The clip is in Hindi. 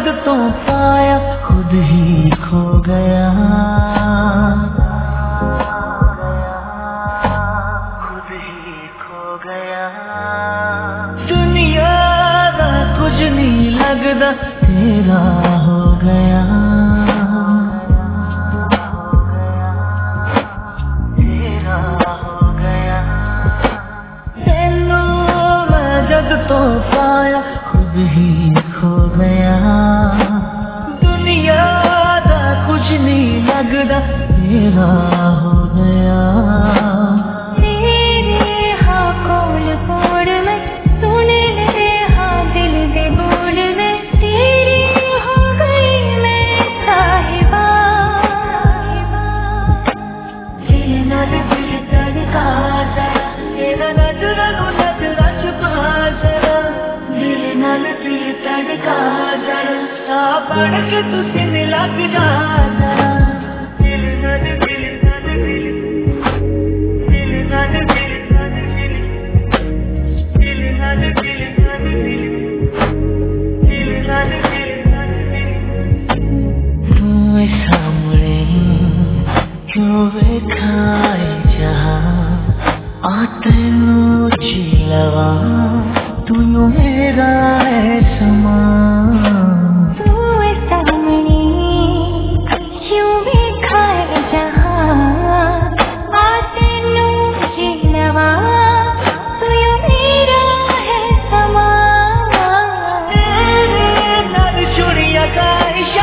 जब तो पाया खुद ही खो गया, खुद ही खो गया। दुनिया दा कुछ नहीं लगदा तेरा हो गया, तेरा हो गया। तेनू मैं जब तो पाया खुद ही खो गया, दुनिया दा कुछ नहीं लगदा तेरा हो गया। तेरे हाँ कोल कोड़ में सुन ले हाँ दिल दे बोल में, तेरी हो गई मैं साहिबा। दिल नाल दिल धड़का जरा, तेरा नजरा नु नजरा छुपा जरा, दिल नाल दिल धड़का जरा, आ पड़ के तुझे लग जा जरा। दिल नाल दिल नाल दिल, दिल नाल दिल नाल दिल, दिल नाल दिल नाल दिल, दिल नाल दिल नाल दिल। तू सामने क्यों वेखाए जहां आ तेनू चिलवा, तू मेरा है समा। तू सामने क्यों वेखाए जहां आ तेनू चिलवा, तू मेरा है समा। तेरे नाल चुड़िया का